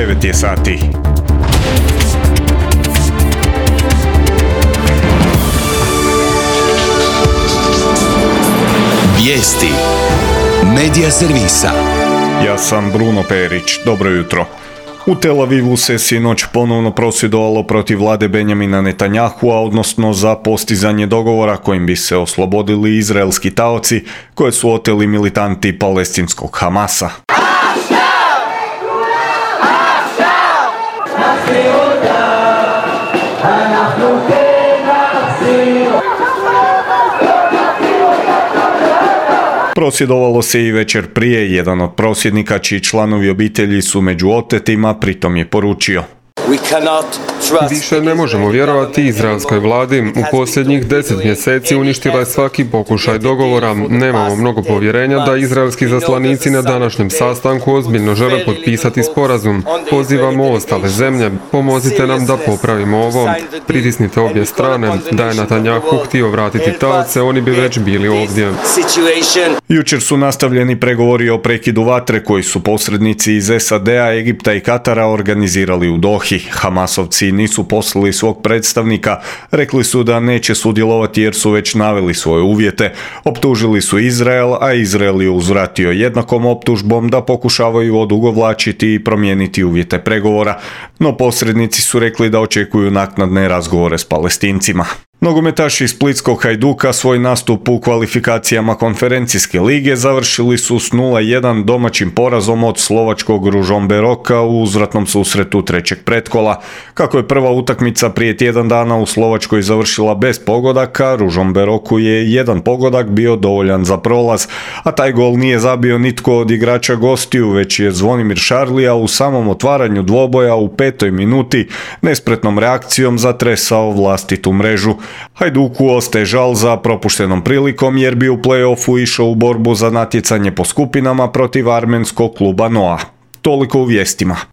9 je sati. Vijesti Medija servisa. Ja sam Bruno Perić, dobro jutro. U Tel Avivu se sinoć ponovno prosvjedovalo protiv vlade Benjamina Netanyahua, odnosno za postizanje dogovora kojim bi se oslobodili izraelski taoci koje su oteli militanti palestinskog Hamasa. Prosvjedovalo se i večer prije. Jedan od prosvjednika, čiji članovi obitelji su među otetima, pritom je poručio: Više ne možemo vjerovati izraelskoj vladi. U posljednjih 10 mjeseci uništila je svaki pokušaj dogovora. Nemamo mnogo povjerenja da izraelski zaslanici na današnjem sastanku ozbiljno žele potpisati sporazum. Pozivamo ostale zemlje, pomozite nam da popravimo ovo. Pritisnite obje strane. Da je Netanyahu htio vratiti taoce, oni bi već bili ovdje. Jučer su nastavljeni pregovori o prekidu vatre koji su posrednici iz SAD-a, Egipta i Katara organizirali u Dohi. Hamasovci nisu poslali svog predstavnika, rekli su da neće sudjelovati jer su već naveli svoje uvjete. Optužili su Izrael, a Izrael je uzvratio jednakom optužbom da pokušavaju odugovlačiti i promijeniti uvjete pregovora. No posrednici su rekli da očekuju naknadne razgovore s Palestincima. Nogometaši splitskog Hajduka svoj nastup u kvalifikacijama konferencijske lige završili su s 0-1 domaćim porazom od slovačkog Ružomberoka u uzvratnom susretu trećeg pretkola. Kako je prva utakmica prije tjedan dana u Slovačkoj završila bez pogodaka, Ružomberoku je jedan pogodak bio dovoljan za prolaz, a taj gol nije zabio nitko od igrača gostiju, već je Zvonimir Šarlija u samom otvaranju dvoboja u 5. minuti nespretnom reakcijom zatresao vlastitu mrežu. Hajduku ostaje žal za propuštenom prilikom jer bi u play-offu išao u borbu za natjecanje po skupinama protiv armenskog kluba Noa. Toliko u vijestima.